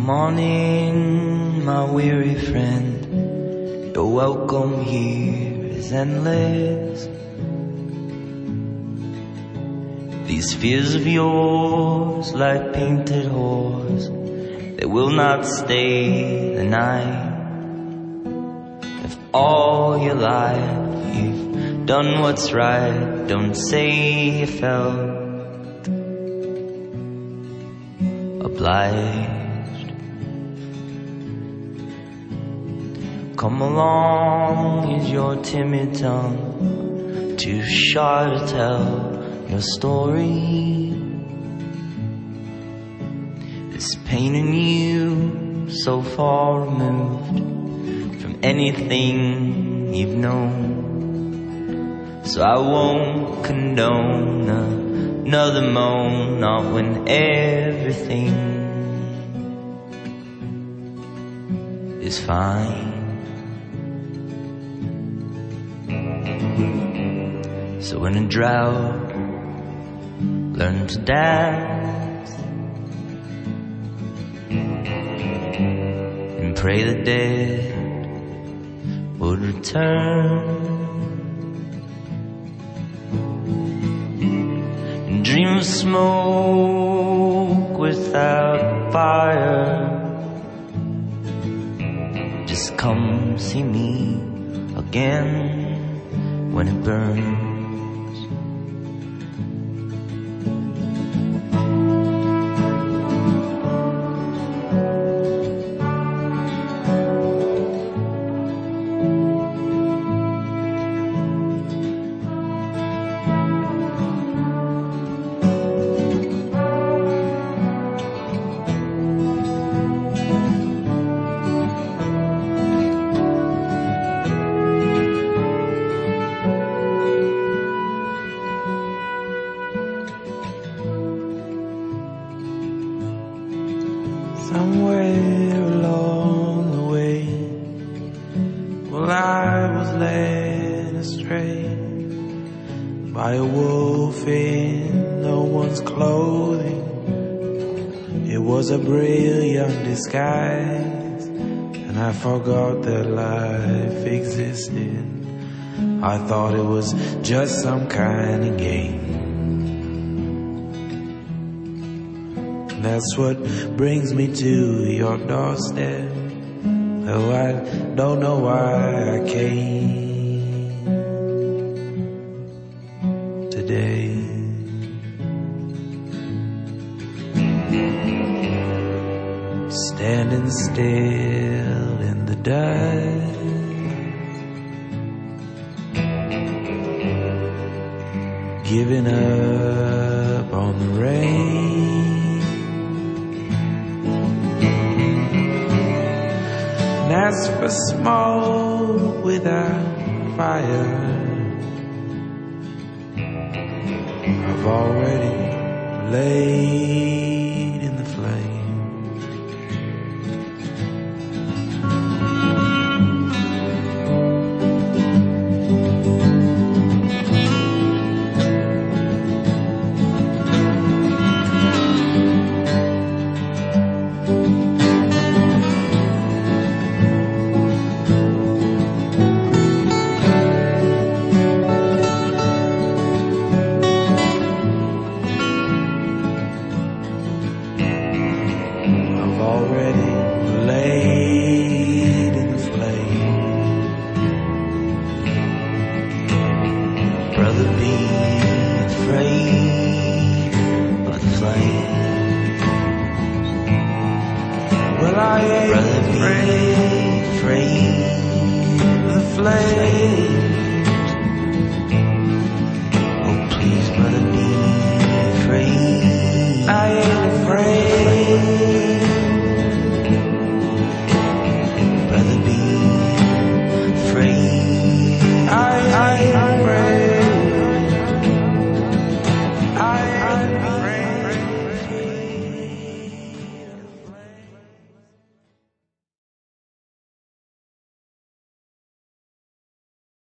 Come on in, my weary friend. Your welcome here is endless. These fears of yours, like painted whores, they will not stay the night. If all your life you've done what's right, don't say you felt obliged. Come along, is your timid tongue too shy to tell your story? This pain in you, so far removed from anything you've known. So I won't condone another moan, not when everything is fine. So in a drought, learn to dance and pray the dead would return, and dream of smoke without fire. Just come see me again when it burns. Somewhere along the way, well, I was led astray by a wolf in no one's clothing. It was a brilliant disguise, and I forgot that life existed. I thought it was just some kind of game. That's what brings me to your doorstep. Oh, I don't know why I came today. Standing still in the dust, giving up on the rain. As for smoke without fire, I've already laid in the flame. Already laid in the flame. Brother, be afraid of the flame. Well, I ain't Brother, be afraid of the flame.